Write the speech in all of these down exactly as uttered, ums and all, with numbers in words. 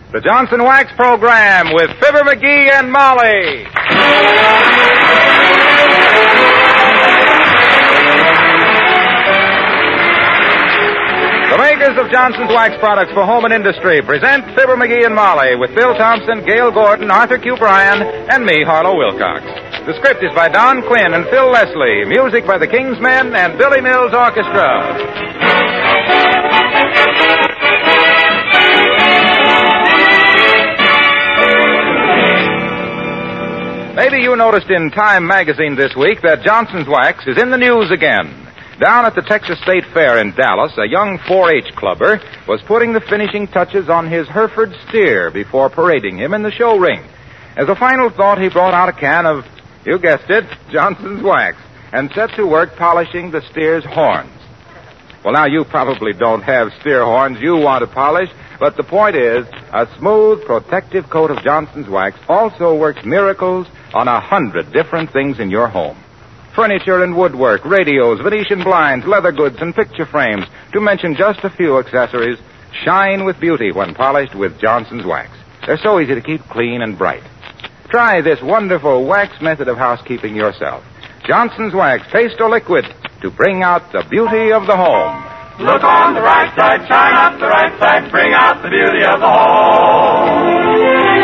the Johnson Wax Program with Fibber McGee and Molly. The makers of Johnson's Wax products for home and industry present Fibber McGee and Molly with Bill Thompson, Gail Gordon, Arthur Q. Bryan, and me, Harlow Wilcox. The script is by Don Quinn and Phil Leslie. Music by the King's Men and Billy Mills Orchestra. Maybe you noticed in Time magazine this week that Johnson's Wax is in the news again. Down at the Texas State Fair in Dallas, a young four H clubber was putting the finishing touches on his Hereford steer before parading him in the show ring. As a final thought, he brought out a can of, you guessed it, Johnson's Wax, and set to work polishing the steer's horns. Well, now, you probably don't have steer horns you want to polish, but the point is, a smooth, protective coat of Johnson's Wax also works miracles on a hundred different things in your home. Furniture and woodwork, radios, Venetian blinds, leather goods, and picture frames, to mention just a few accessories, shine with beauty when polished with Johnson's Wax. They're so easy to keep clean and bright. Try this wonderful wax method of housekeeping yourself. Johnson's Wax, paste or liquid, to bring out the beauty of the home. Look on the right side, shine up the right side, bring out the beauty of the home.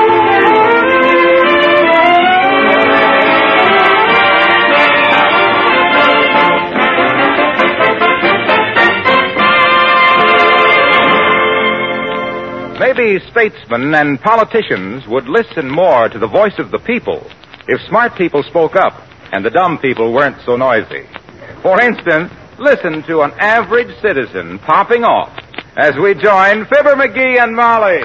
Maybe statesmen and politicians would listen more to the voice of the people if smart people spoke up and the dumb people weren't so noisy. For instance, listen to an average citizen popping off as we join Fibber McGee and Molly.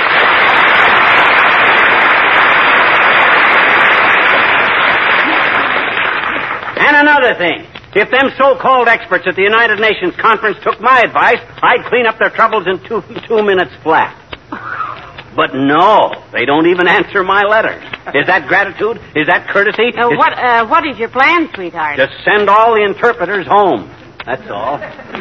And another thing. If them so-called experts at the United Nations conference took my advice, I'd clean up their troubles in two, two minutes flat. But no, they don't even answer my letters. Is that gratitude? Is that courtesy? Uh, what, uh, what is your plan, sweetheart? Just send all the interpreters home. That's all.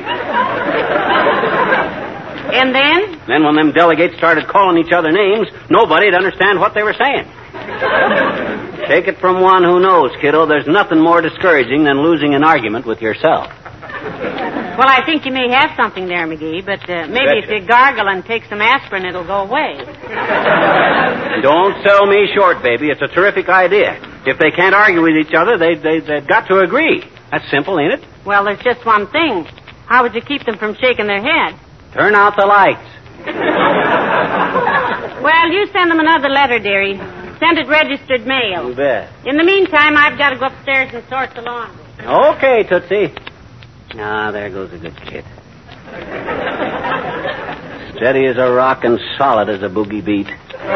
And then? Then when them delegates started calling each other names, nobody'd understand what they were saying. Take it from one who knows, kiddo, there's nothing more discouraging than losing an argument with yourself. Well, I think you may have something there, McGee, but uh, maybe if you gargle and take some aspirin, it'll go away. Don't sell me short, baby. It's a terrific idea. If they can't argue with each other, they, they, they've got to agree. That's simple, ain't it? Well, there's just one thing. How would you keep them from shaking their head? Turn out the lights. Well, you send them another letter, dearie. Send it registered mail. You bet. In the meantime, I've got to go upstairs and sort the laundry. Okay, Tootsie. Ah, there goes a good kid. Steady as a rock and solid as a boogie beat.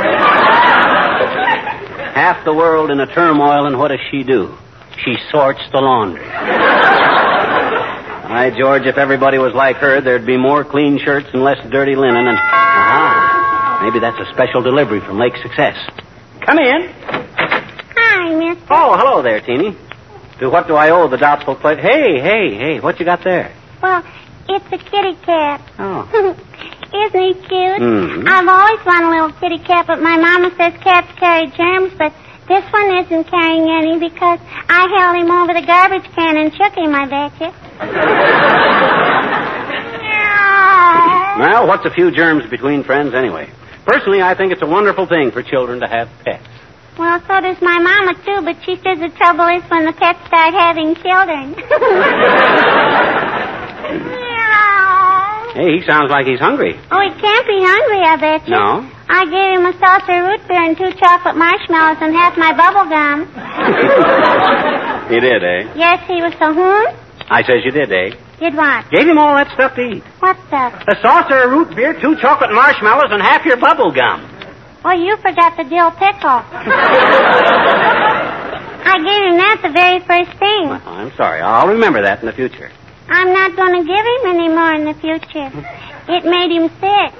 Half the world in a turmoil, and what does she do? She sorts the laundry. By George, if everybody was like her, there'd be more clean shirts and less dirty linen, and... Aha! Maybe that's a special delivery from Lake Success. Come in. Hi, mister. Oh, hello there, Teeny. To what do I owe the doubtful plate? Hey, hey, hey, what you got there? Well, it's a kitty cat. Oh. Isn't he cute? Mm-hmm. I've always wanted a little kitty cat, but my mama says cats carry germs, but this one isn't carrying any because I held him over the garbage can and shook him, I bet you. Well, what's a few germs between friends anyway? Personally, I think it's a wonderful thing for children to have pets. Well, so does my mama, too, but she says the trouble is when the pets start having children. Hey, he sounds like he's hungry. Oh, he can't be hungry, I bet you. No? I gave him a saucer of root beer and two chocolate marshmallows and half my bubble gum. You did, eh? Yes, he was so, hmm? I says you did, eh? Did what? Gave him all that stuff to eat. What stuff? A saucer of root beer, two chocolate marshmallows, and half your bubble gum. Well, you forgot the dill pickle. I gave him that the very first thing. Well, I'm sorry. I'll remember that in the future. I'm not going to give him any more in the future. It made him sick.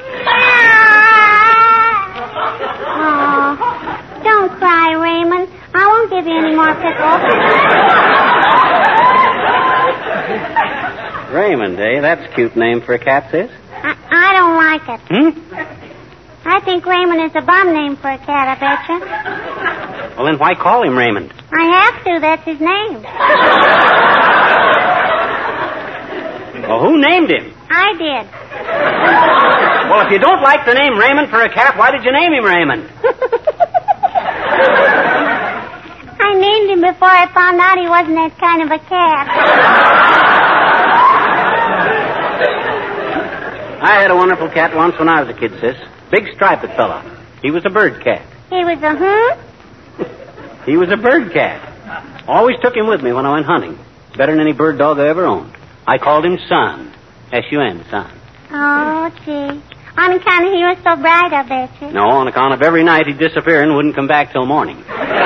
Oh, don't cry, Raymond. I won't give you any more pickles. Raymond, eh? That's a cute name for a cat, sis. I, I don't like it. Hmm? I think Raymond is a bum name for a cat, I betcha. Well, then why call him Raymond? I have to. That's his name. Well, who named him? I did. Well, if you don't like the name Raymond for a cat, why did you name him Raymond? I named him before I found out he wasn't that kind of a cat. I had a wonderful cat once when I was a kid, sis. Big striped fella. He was a bird cat. He was a who? He was a bird cat. Always took him with me when I went hunting. Better than any bird dog I ever owned. I called him Sun. S U N, Sun. Oh, gee. On account of he was so bright, I bet you. No, on account of every night he'd disappear and wouldn't come back till morning.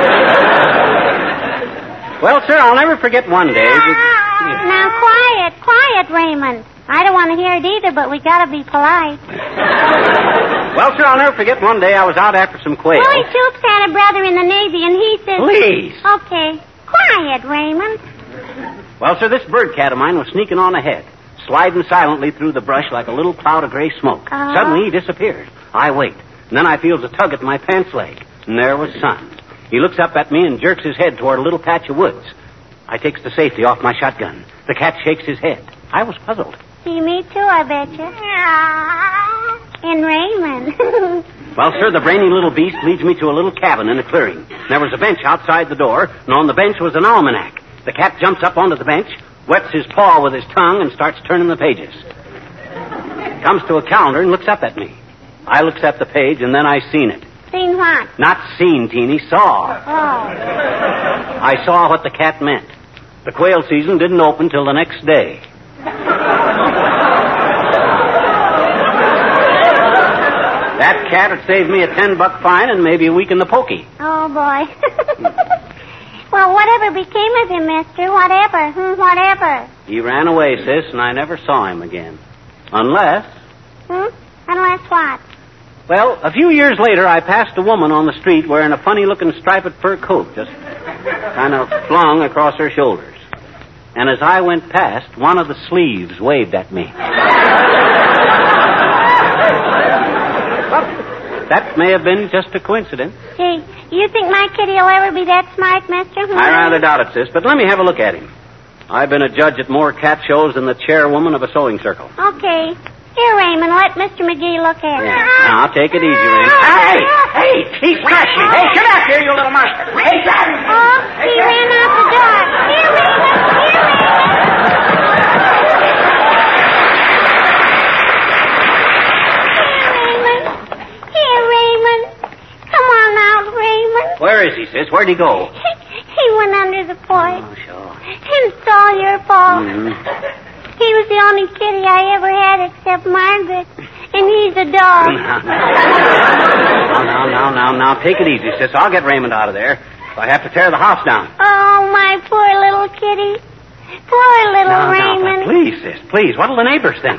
Well, sir, I'll never forget one day. That... Now, quiet, quiet, Raymond. I don't want to hear it either, but we gotta be polite. Well, sir, I'll never forget one day I was out after some quail. Roy Toops had a brother in the Navy, and he says... Please. Okay. Quiet, Raymond. Well, sir, this bird cat of mine was sneaking on ahead, sliding silently through the brush like a little cloud of gray smoke. Uh-huh. Suddenly, he disappears. I wait. And then I feels a tug at my pants leg. And there was Sun. He looks up at me and jerks his head toward a little patch of woods. I takes the safety off my shotgun. The cat shakes his head. I was puzzled. See, me too, I bet you. And Raymond. Well, sir, the brainy little beast leads me to a little cabin in a clearing. There was a bench outside the door, and on the bench was an almanac. The cat jumps up onto the bench, wets his paw with his tongue, and starts turning the pages. Comes to a calendar and looks up at me. I looks at the page, and then I seen it. Seen what? Not seen, Teeny, saw. Oh. I saw what the cat meant. The quail season didn't open till the next day. That cat had saved me a ten-buck fine and maybe a week in the pokey. Oh, boy. Well, whatever became of him, mister? Whatever. Hmm, whatever. He ran away, sis, and I never saw him again. Unless... Hmm? Unless what? Well, a few years later, I passed a woman on the street wearing a funny-looking striped fur coat, just kind of flung across her shoulders. And as I went past, one of the sleeves waved at me. That may have been just a coincidence. Hey, you think my kitty will ever be that smart, mister? Hmm? I rather doubt it, sis, but let me have a look at him. I've been a judge at more cat shows than the chairwoman of a sewing circle. Okay. Here, Raymond, let Mister McGee look at Yeah. it. Now, take it easy, Raymond. Hey, hey, he's crashing. Hey, get out here, you little monster. Hey, Oh, he ran out the door. Here, Raymond, here, Raymond. Here, Raymond. Come on out, Raymond. Where is he, sis? Where'd he go? He, he went under the porch. Oh, sure. And saw your fault. Mm-hmm. He was the only kitty I ever had except Margaret. And he's a dog. Now, now, now, now, now, take it easy, sis. I'll get Raymond out of there. If I have to tear the house down. Oh, my poor little kitty. Poor little Now, now, Raymond. now, please, sis, please. What'll the neighbors think?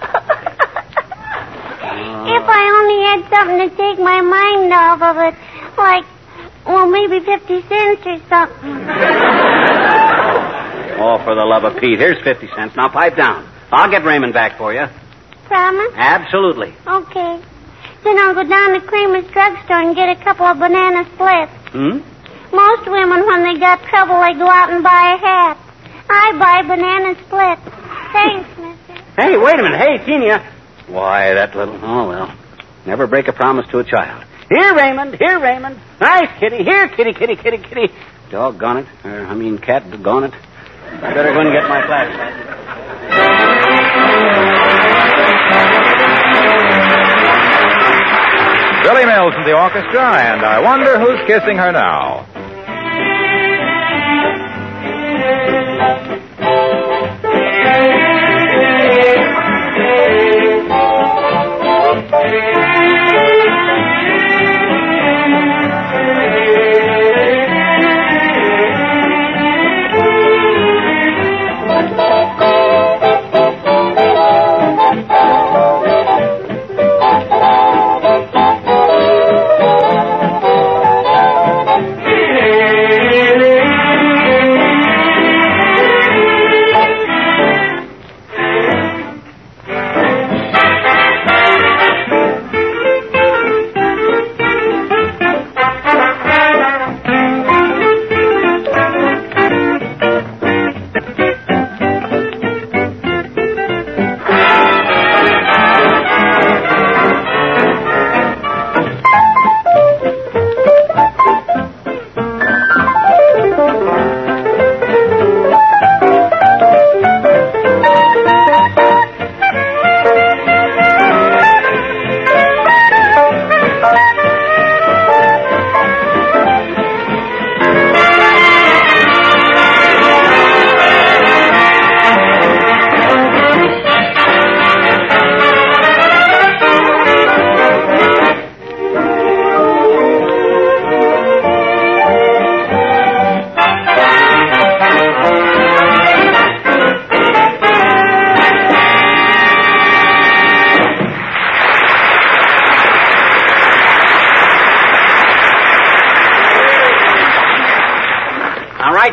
If I only had something to take my mind off of it. Like, well, maybe fifty cents or something. Oh, for the love of Pete. Here's fifty cents. Now, pipe down. I'll get Raymond back for you. Promise? Absolutely. Okay. Then I'll go down to Kramer's drugstore and get a couple of banana splits. Hmm? Most women, when they got trouble, they go out and buy a hat. I buy banana splits. Thanks, mister. Hey, wait a minute. Hey, Teenia. Why, that little... Oh, well. Never break a promise to a child. Here, Raymond. Here, Raymond. Nice kitty. Here, kitty, kitty, kitty, kitty. Doggone it. Or, I mean, cat, doggone it. I better go and get my flashlight. Billy Mills in the orchestra, and I wonder who's kissing her now.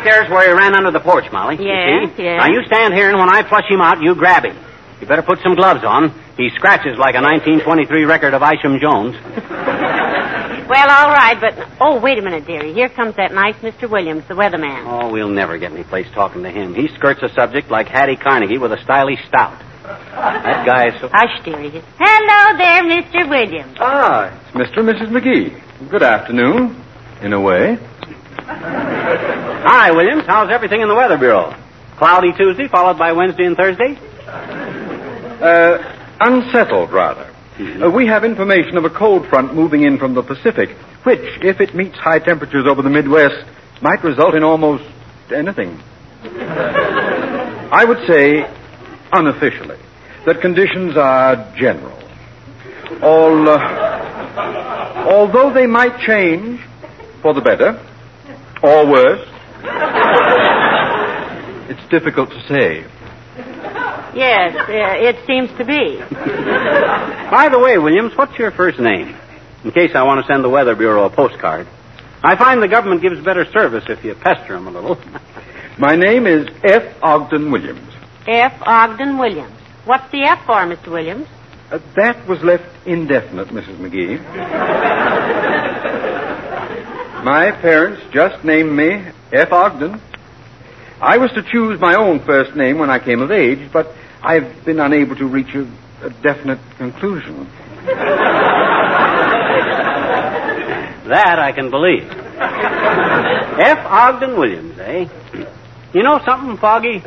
there's where he ran under the porch, Molly. Yeah, you see? yeah. Now, you stand here, and when I flush him out, you grab him. You better put some gloves on. He scratches like a nineteen twenty-three record of Isham Jones. Well, all right, but... Oh, wait a minute, dearie. Here comes that nice Mister Williams, the weatherman. Oh, we'll never get any place talking to him. He skirts a subject like Hattie Carnegie with a stylish stout. That guy is so... Hush, dearie. Hello there, Mister Williams. Ah, it's Mister and Missus McGee. Good afternoon, in a way. Hi, Williams. How's everything in the Weather Bureau? Cloudy Tuesday, followed by Wednesday and Thursday? Uh, unsettled, rather. Mm-hmm. Uh, we have information of a cold front moving in from the Pacific, which, if it meets high temperatures over the Midwest, might result in almost anything. I would say, unofficially, that conditions are general. All, uh, although they might change for the better, or worse, it's difficult to say. Yes, uh, it seems to be. By the way, Williams, what's your first name? In case I want to send the Weather Bureau a postcard. I find the government gives better service if you pester them a little. My name is F. Ogden Williams. F. Ogden Williams. What's the F for, Mister Williams? Uh, that was left indefinite, Missus McGee. My parents just named me F. Ogden. I was to choose my own first name when I came of age, but I've been unable to reach a, a definite conclusion. That I can believe. F. Ogden Williams, eh? You know something, Foggy?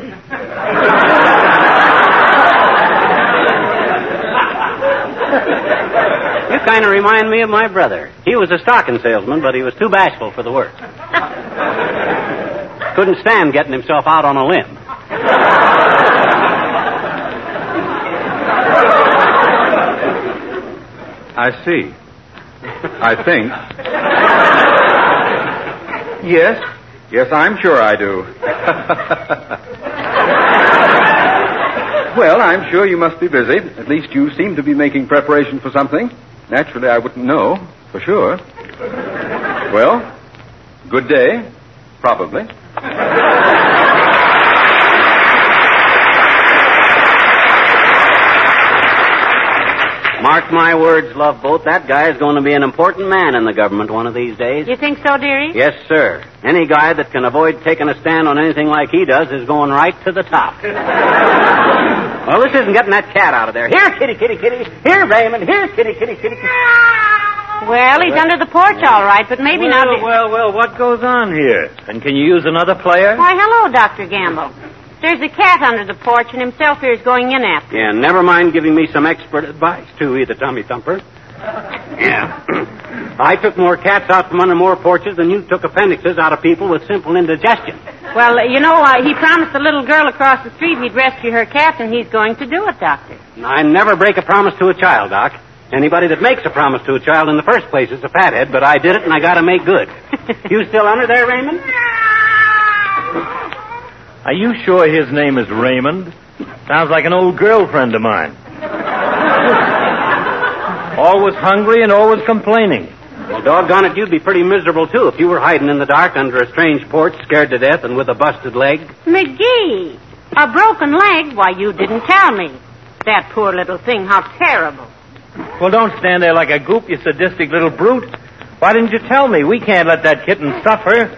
You kind of remind me of my brother. He was a stocking salesman, but he was too bashful for the work. Couldn't stand getting himself out on a limb. I see. I think. Yes. Yes, I'm sure I do. Well, I'm sure you must be busy. At least you seem to be making preparation for something. Naturally, I wouldn't know, for sure. Well, good day. Probably. Mark my words, Love Boat, that guy is going to be an important man in the government one of these days. You think so, dearie? Yes, sir. Any guy that can avoid taking a stand on anything like he does is going right to the top. Well, this isn't getting that cat out of there. Here, kitty, kitty, kitty. Here, Raymond. Here, kitty, kitty, kitty, kitty. Well, he's under the porch, all right, but maybe well, not... Well, well, what goes on here? And can you use another player? Why, hello, Doctor Gamble. There's a cat under the porch, and himself here is going in after. Yeah, never mind giving me some expert advice, too, either, Tommy Thumper. Yeah. I took more cats out from under more porches than you took appendixes out of people with simple indigestion. Well, you know, uh, he promised the little girl across the street he'd rescue her cat, and he's going to do it, Doctor. I never break a promise to a child, Doc. Anybody that makes a promise to a child in the first place is a fathead, but I did it, and I got to make good. You still under there, Raymond? Are you sure his name is Raymond? Sounds like an old girlfriend of mine. Always hungry and always complaining. Well, doggone it, you'd be pretty miserable, too, if you were hiding in the dark under a strange porch, scared to death and with a busted leg. McGee, a broken leg? Why, you didn't tell me. That poor little thing, how terrible. Well, don't stand there like a goop, you sadistic little brute. Why didn't you tell me? We can't let that kitten suffer.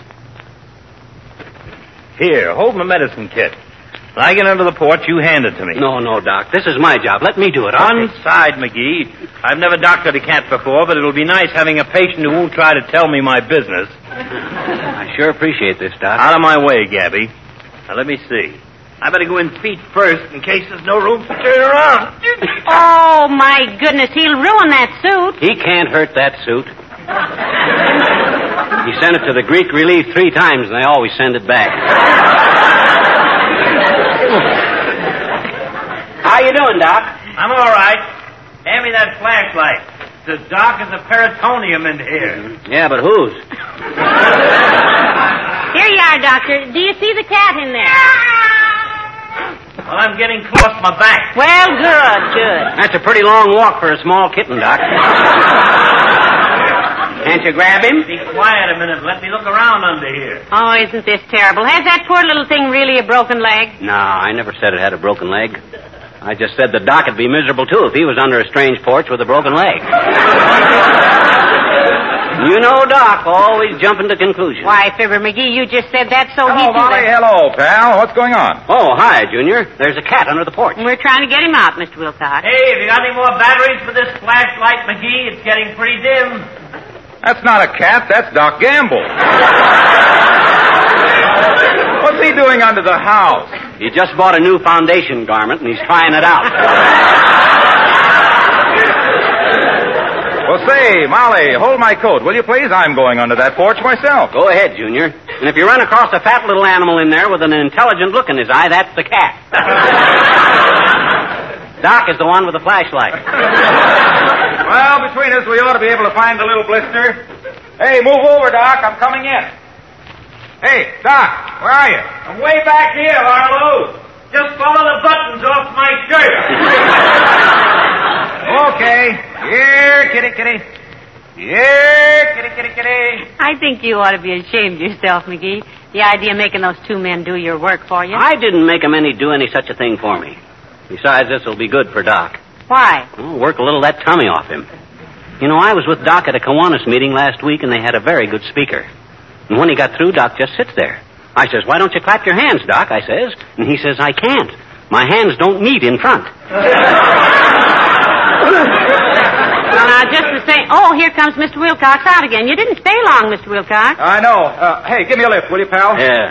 Here, hold my medicine kit. When I get under the porch, you hand it to me. No, no, Doc. This is my job. Let me do it. One side, McGee. I've never doctored a cat before, but it'll be nice having a patient who won't try to tell me my business. I sure appreciate this, Doc. Out of my way, Gabby. Now, let me see. I better go in feet first in case there's no room to turn around. Oh, my goodness. He'll ruin that suit. He can't hurt that suit. He sent it to the Greek Relief three times, and they always send it back. How you doing, Doc? I'm all right. Hand me that flashlight. It's as dark as a peritonium in here. Yeah, but whose? Here you are, Doctor. Do you see the cat in there? Well, I'm getting close to my back. Well, good, good. That's a pretty long walk for a small kitten, Doc. Can't you grab him? Be quiet a minute. Let me look around under here. Oh, isn't this terrible? Has that poor little thing really a broken leg? No, I never said it had a broken leg. I just said the Doc would be miserable, too, if he was under a strange porch with a broken leg. You know Doc, always jumping to conclusions. Why, Fibber McGee, you just said that so he Hello, can... Molly. Hello, pal. What's going on? Oh, hi, Junior. There's a cat under the porch. We're trying to get him out, Mister Wilcox. Hey, have you got any more batteries for this flashlight, McGee? It's getting pretty dim. That's not a cat. That's Doc Gamble. What's he doing under the house? He just bought a new foundation garment, and he's trying it out. Well, say, Molly, hold my coat, will you please? I'm going under that porch myself. Go ahead, Junior. And if you run across a fat little animal in there with an intelligent look in his eye, that's the cat. Doc is the one with the flashlight. Well, between us, we ought to be able to find the little blister. Hey, move over, Doc. I'm coming in. Hey, Doc, where are you? I'm way back here, Harlow. Just follow the buttons off my shirt. Okay. Here, kitty, kitty. Here, kitty, kitty, kitty. I think you ought to be ashamed of yourself, McGee. The idea of making those two men do your work for you. I didn't make 'em any do any such a thing for me. Besides, this will be good for Doc. Why? Well, work a little of that tummy off him. You know, I was with Doc at a Kiwanis meeting last week, and they had a very good speaker. And when he got through, Doc just sits there. I says, why don't you clap your hands, Doc, I says. And he says, I can't. My hands don't meet in front. Well, now, just the same... Oh, here comes Mister Wilcox out again. You didn't stay long, Mister Wilcox. I know. Uh, hey, give me a lift, will you, pal? Yeah.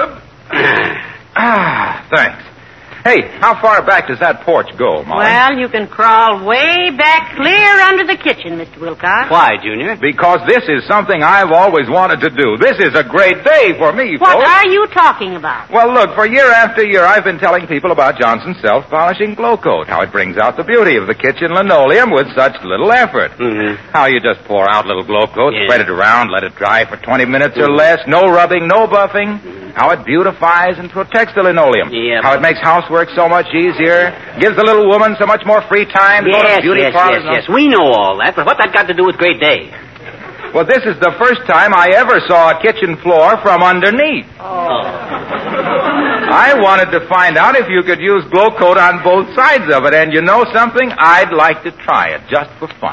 Ah, thanks. Hey, how far back does that porch go, Molly? Well, you can crawl way back clear under the kitchen, Mister Wilcox. Why, Junior? Because this is something I've always wanted to do. This is a great day for me, What folks. are you talking about? Well, look, for year after year, I've been telling people about Johnson's self-polishing glow coat, how it brings out the beauty of the kitchen linoleum with such little effort. Mm-hmm. How you just pour out little glow coat, Yeah. spread it around, let it dry for twenty minutes or less, no rubbing, no buffing. Mm-hmm. How it beautifies and protects the linoleum. Yeah. How it makes housework so much easier, gives the little woman so much more free time to go Yes, to beauty yes, parlors. yes, yes. We know all that, but what that got to do with Great Day? Well, this is the first time I ever saw a kitchen floor from underneath. Oh. I wanted to find out if you could use glow coat on both sides of it, and you know something? I'd like to try it, just for fun.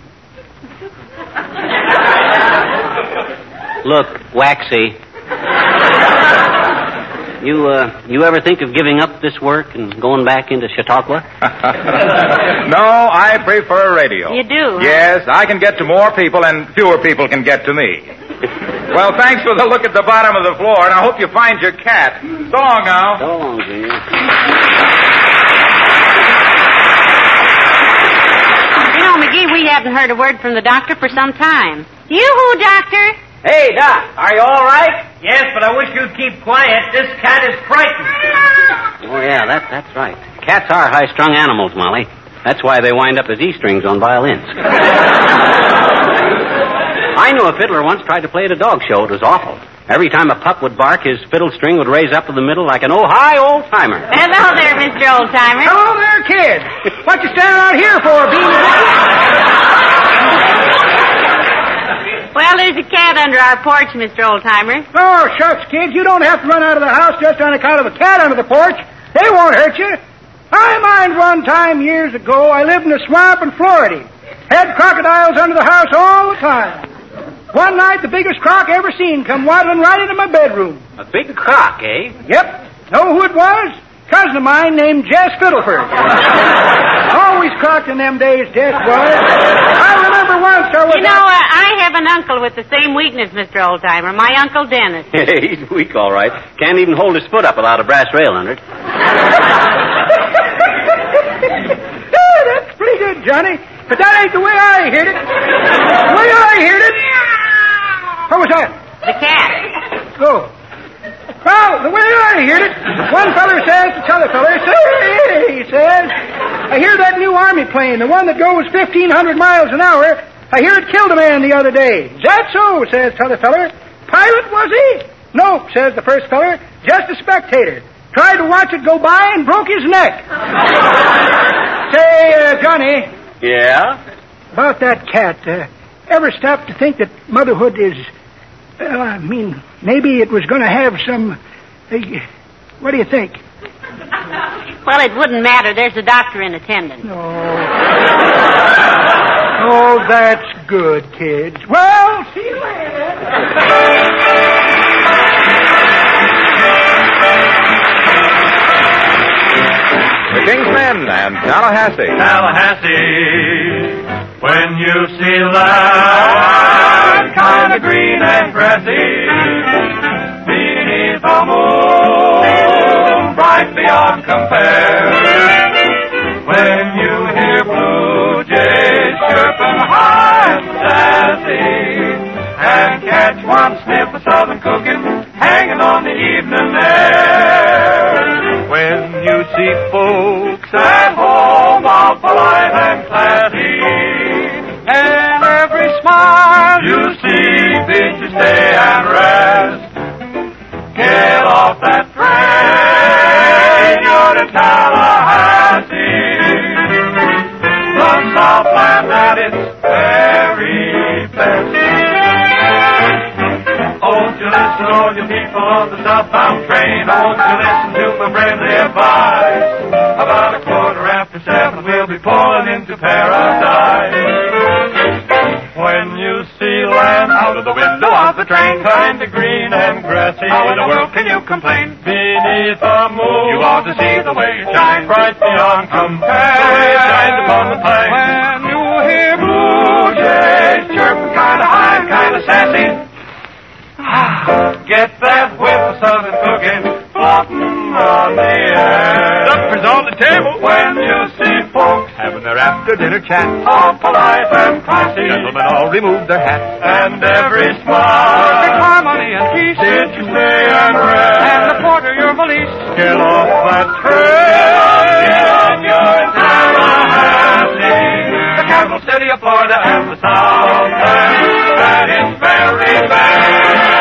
Look, Waxy. You, uh, you ever think of giving up this work and going back into Chautauqua? No, I prefer radio. You do, huh? Yes, I can get to more people and fewer people can get to me. Well, thanks for the look at the bottom of the floor, and I hope you find your cat. So long now. So long, Junior. You know, McGee, we haven't heard a word from the doctor for some time. Yoo-hoo, doctor. Hey, Doc, are you all right? Yes, but I wish you'd keep quiet. This cat is frightened. Oh, yeah, that, that's right. Cats are high-strung animals, Molly. That's why they wind up as E-strings on violins. I knew a fiddler once tried to play at a dog show. It was awful. Every time a pup would bark, his fiddle string would raise up in the middle like an oh hi old-timer. Hello there, Mister Old-Timer. Hello there, kid. What you standing out here for, Beanie? Well, there's a cat under our porch, Mister Old-Timer. Oh, shucks, kid. You don't have to run out of the house just on account of a cat under the porch. They won't hurt you. I mind one time years ago, I lived in a swamp in Florida. Had crocodiles under the house all the time. One night, the biggest croc I ever seen come waddling right into my bedroom. A big croc, eh? Yep. Know who it was? Cousin of mine named Jess Fiddleford. Always crocked in them days, Jess was. I remember once I was... You know, uh, I have an uncle with the same weakness, Mister Old-Timer. My Uncle Dennis. He's weak, all right. Can't even hold his foot up without a brass rail under it. Oh, that's pretty good, Johnny. But that ain't the way I heard it. The way I heard it... What was that? The cat. Oh. Well, the way I heard it, one feller says to t'other feller, say, he says, I hear that new Army plane, the one that goes fifteen hundred miles an hour, I hear it killed a man the other day. Is that so, says t'other feller. Pilot, was he? Nope, says the first feller, just a spectator. Tried to watch it go by and broke his neck. Say, uh, Johnny. Yeah? About that cat, uh, ever stop to think that motherhood is, well, I mean, maybe it was going to have some, uh, what do you think? Well, it wouldn't matter. There's a doctor in attendance. Oh. Oh, that's good, kids. Well, see you later. The Kingsmen and Tallahassee. Tallahassee, when you see land kind of green and grassy beneath the moon, bright beyond compare. When you hear blue jays chirping high and sassy, and catch one sniff of southern cooking hanging on the evening air. When you see folks at home all polite and classy, and every smile you see bids you stay and rest. Get off that train, you're to Tallahassee, the Southland at its very best. Won't you listen, all you people on the southbound train? Won't you listen to my friendly advice? About a quarter after seven, we'll be pulling into paradise. When you see land out of the window of the train, kind of green and grassy, how in the world can you complain? Beneath the moon, you ought to see the way it shines bright beyond compare. The way it shines upon the plain. When you hear blue jays chirping kind of high and kind of sassy, get that whiff of southern cooking floating on the air. Supper's on the table when you see folks having their after-dinner chat, all polite and classy. Gentlemen all remove their hats, and every smile, perfect harmony and peace. Did you stay and rest? And the porter your valise. Get off that train, you're in Tallahassee, the capital city of Florida and the Southland at its very best.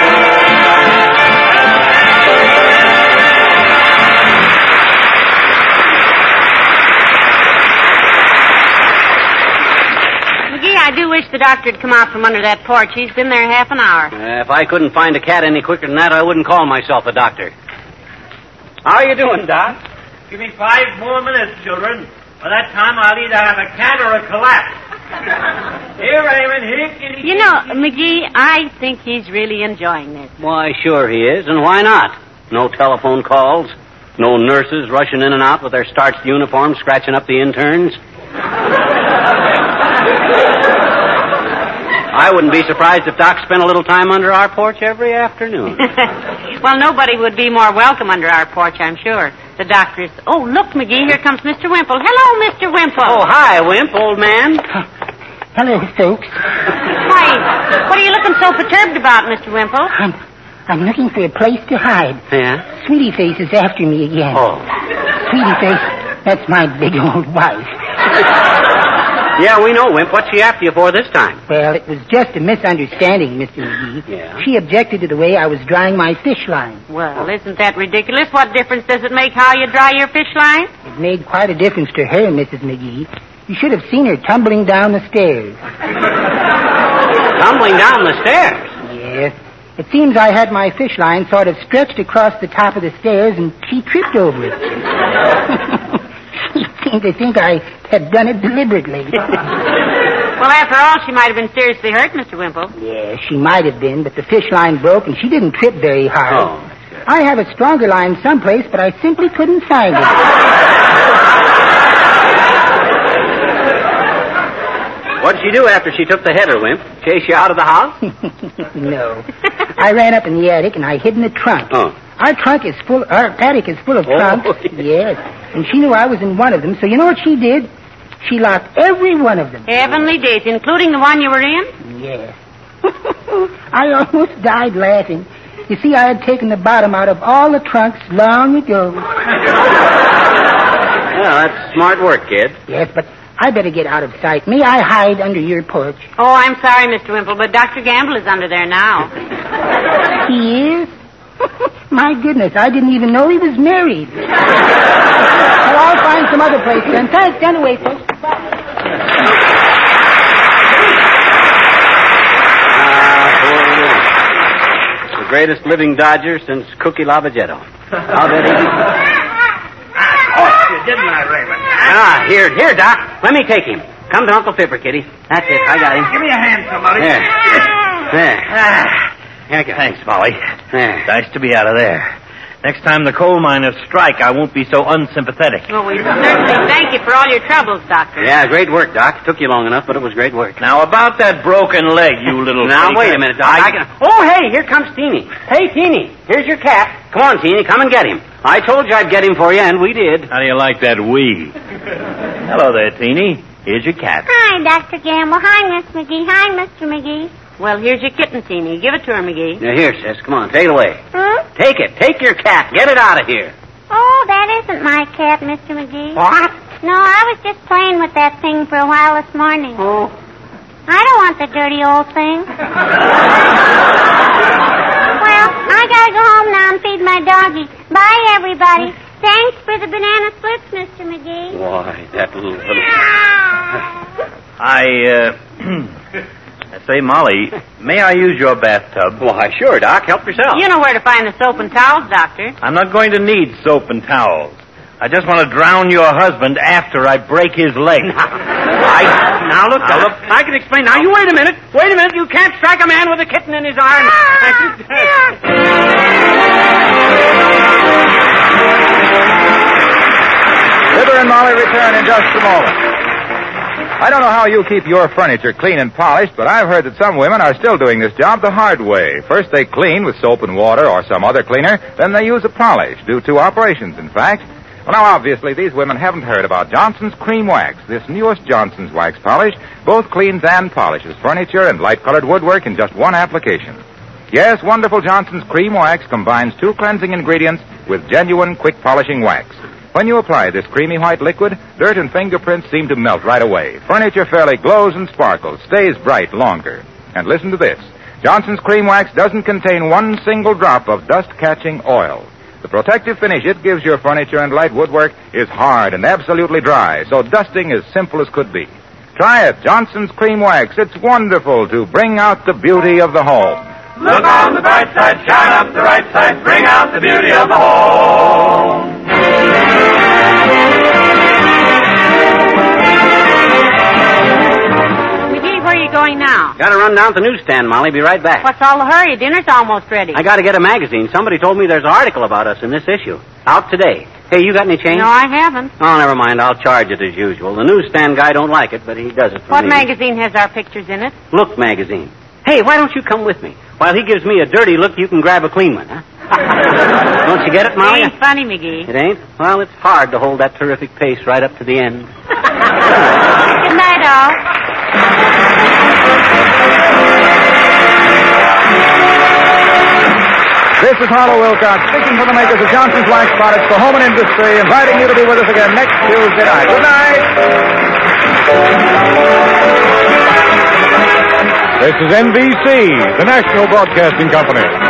I do wish the doctor had come out from under that porch. He's been there half an hour. Uh, if I couldn't find a cat any quicker than that, I wouldn't call myself a doctor. How are you doing, Doc? Give me five more minutes, children. By that time, I'll either have a cat or a collapse. Here, Raymond, here. You know, McGee, I think he's really enjoying this. Why, sure he is, and why not? No telephone calls, no nurses rushing in and out with their starched uniforms, scratching up the interns. I wouldn't be surprised if Doc spent a little time under our porch every afternoon. Well, nobody would be more welcome under our porch, I'm sure. The doctor is... Oh, look, McGee, here comes Mister Wimple. Hello, Mister Wimple. Oh, hi, Wimp, old man. Hello, folks. Why, what are you looking so perturbed about, Mister Wimple? I'm, I'm looking for a place to hide. Yeah? Sweetie Face is after me again. Oh. Sweetie Face, that's my big old wife. Yeah, we know, Wimp. What's she after you for this time? Well, it was just a misunderstanding, Mister McGee. Yeah? She objected to the way I was drying my fish line. Well, isn't that ridiculous? What difference does it make how you dry your fish line? It made quite a difference to her, Missus McGee. You should have seen her tumbling down the stairs. Tumbling down the stairs? Yes. It seems I had my fish line sort of stretched across the top of the stairs, and she tripped over it. She seemed to think I had done it deliberately. Well, after all, she might have been seriously hurt, Mister Wimple. Yeah, she might have been, but the fish line broke, and she didn't trip very hard. Oh. I have a stronger line someplace, but I simply couldn't find it. What'd she do after she took the header, Wimp? Chase you out of the house? No. I ran up in the attic, and I hid in the trunk. Oh. Our trunk is full, our attic is full of Oh, trunks. yes. Yes. And she knew I was in one of them, so you know what she did? She locked every one of them. Heavenly days, including the one you were in? Yes. I almost died laughing. You see, I had taken the bottom out of all the trunks long ago. Well, that's smart work, kid. Yes, but I better get out of sight. May I hide under your porch? Oh, I'm sorry, Mister Wimple, but Doctor Gamble is under there now. He is? My goodness, I didn't even know he was married. Well, I'll find some other place then. Thanks, stand away, folks. Bye. greatest living Dodger since Cookie Lavagetto. I'll bet he... Oh, you didn't I, Raymond? Ah, here, here, Doc. Let me take him. Come to Uncle Fipper, Kitty. That's it. I got him. Give me a hand, somebody. There. There. Ah. Here I go. Thanks, Molly. There. Nice to be out of there. Next time the coal miners strike, I won't be so unsympathetic. Well, we certainly thank you for all your troubles, Doctor. Yeah, great work, Doc. Took you long enough, but it was great work. Now, about that broken leg, you little... Now, freak. wait a minute, Doc. I... I can... Oh, hey, here comes Teeny. Hey, Teeny, here's your cat. Come on, Teeny, come and get him. I told you I'd get him for you, and we did. How do you like that wee? Hello there, Teeny. Here's your cat. Hi, Doctor Gamble. Hi, Miss McGee. Hi, Mister McGee. Well, here's your kitten, Teeny. Give it to her, McGee. Now, here, sis. Come on, take it away. Hmm? Take it. Take your cat. Get it out of here. Oh, that isn't my cat, Mister McGee. What? No, I was just playing with that thing for a while this morning. Oh. I don't want the dirty old thing. Well, I gotta go home now and feed my doggy. Bye, everybody. Thanks for the banana splits, Mister McGee. Why, that little... little... I, uh... Say, Molly, may I use your bathtub? Why, sure, Doc. Help yourself. You know where to find the soap and towels, Doctor. I'm not going to need soap and towels. I just want to drown your husband after I break his leg. I, now, look, now, look, I can explain. Now, you wait a minute. Wait a minute. You can't strike a man with a kitten in his arms. Fibber and Molly return in just a moment. I don't know how you keep your furniture clean and polished, but I've heard that some women are still doing this job the hard way. First they clean with soap and water or some other cleaner, then they use a polish. Do two operations, in fact. Well, now, obviously, these women haven't heard about Johnson's Cream Wax, this newest Johnson's Wax polish. Both cleans and polishes furniture and light-colored woodwork in just one application. Yes, wonderful Johnson's Cream Wax combines two cleansing ingredients with genuine quick polishing wax. When you apply this creamy white liquid, dirt and fingerprints seem to melt right away. Furniture fairly glows and sparkles, stays bright longer. And listen to this. Johnson's Cream Wax doesn't contain one single drop of dust-catching oil. The protective finish it gives your furniture and light woodwork is hard and absolutely dry, so dusting is simple as could be. Try it, Johnson's Cream Wax. It's wonderful to bring out the beauty of the home. Look on the bright side, shine up the right side, bring out the beauty of the home. McGee, where are you going now? Gotta run down to the newsstand, Molly. Be right back. What's all the hurry? Dinner's almost ready. I gotta get a magazine. Somebody told me there's an article about us in this issue. Out today. Hey, you got any change? No, I haven't. Oh, never mind. I'll charge it as usual. The newsstand guy don't like it, but he does it for What me. magazine has our pictures in it? Look magazine. Hey, why don't you come with me? While he gives me a dirty look, you can grab a clean one, huh? Don't you get it, Molly? It ain't funny, McGee. It ain't? Well, it's hard to hold that terrific pace right up to the end. Good night, all. This is Harlow Wilcox speaking for the makers of Johnson's Wax Products for Home and Industry, inviting you to be with us again next Tuesday night. Good night. This is N B C, the national broadcasting company.